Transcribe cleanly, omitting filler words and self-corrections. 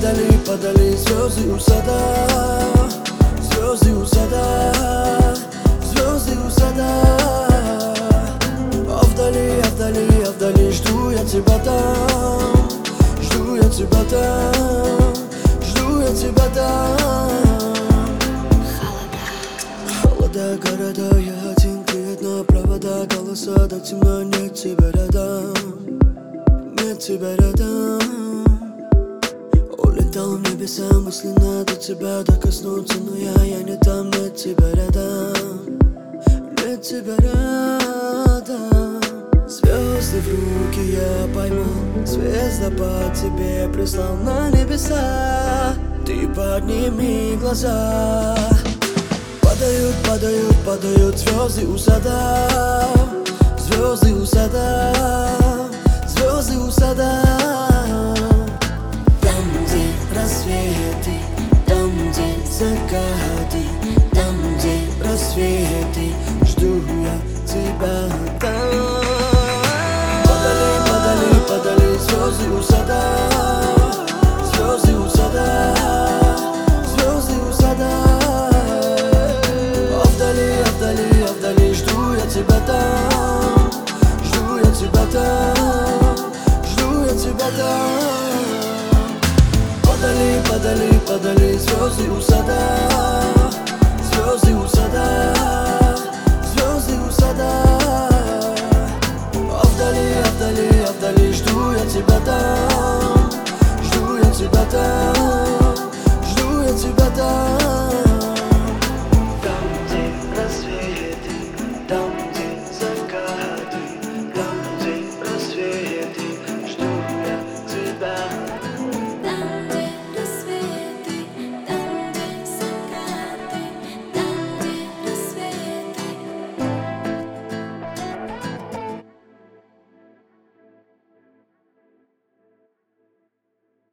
Падали, падали звезды у сада, звезды у сада, звезды у сада. А вдали, а вдали, а вдали жду я тебя там, жду я тебя там, жду я тебя там. Холода города, я один, ты одна, провода, голоса, так темно, нет тебя рядом, нет тебя рядом. Улетал в небеса, мысленно до тебя докоснуться, но я не там, нет тебя рядом, нет тебя рядом. Звезды в руки я поймал, звездопад тебе прислал на небеса. Ты подними глаза. Падают, падают, падают звезды у сада, звезды у сада, звезды у сада. Там, где рассветы, там, где закаты, там, где рассветы, жду я тебя там. Падали, падали, падали звезды у сада, звезды у сада, звезды у сада. А вдали, жду я тебя там, жду я тебя там, жду я тебя там. Падали, падали, падали звезды у сада, звезды у сада, звезды у сада. А вдали, а вдали, а вдали жду я тебя там, жду я тебя там.